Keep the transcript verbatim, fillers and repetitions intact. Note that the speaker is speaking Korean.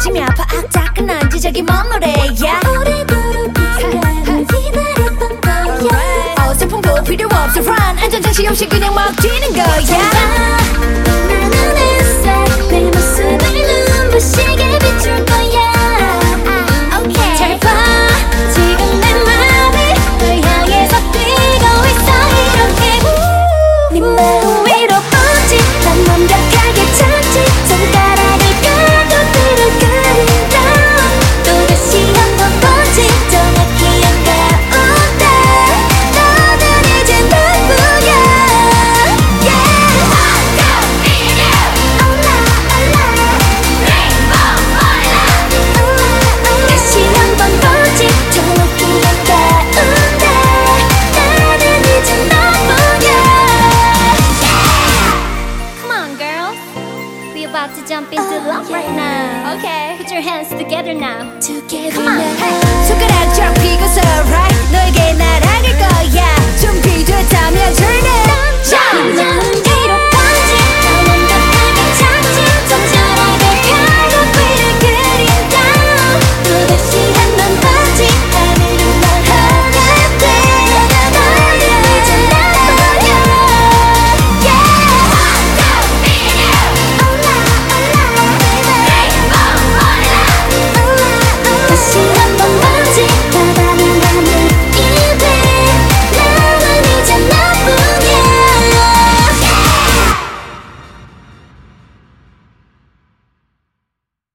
가슴이 아파 악다끈한지 저기 뭔 노래야 우리 부르기 시간을 기다렸던 거야 어설픔도 필요 없어 run 안전장치 없이 그냥 막 뛰는 거야 나는 햇살 내 모습을 눈부시게 비출 거야 okay. 잘 봐 지금 내 맘이 널 향해서 뛰고 있어 이렇게 네 마음 위로 뻗지 난 완벽하게 찾지 손가락을 펴고 뒤를 가린다 또다시 한번 보지 정확히 한가운데 너는 이제 나쁘야 Yeah One, two, three, yeah 올라 올라 Rainbow 올라 다시 한번 보지 정확히 한가운데 나는 이제 나쁘야 Come on girls we about to jump into love right now okay put your hands together now Together Come on now 손가락 쫙 펴고서 right 너에게 날아갈 거야 준비됐다면 turn it up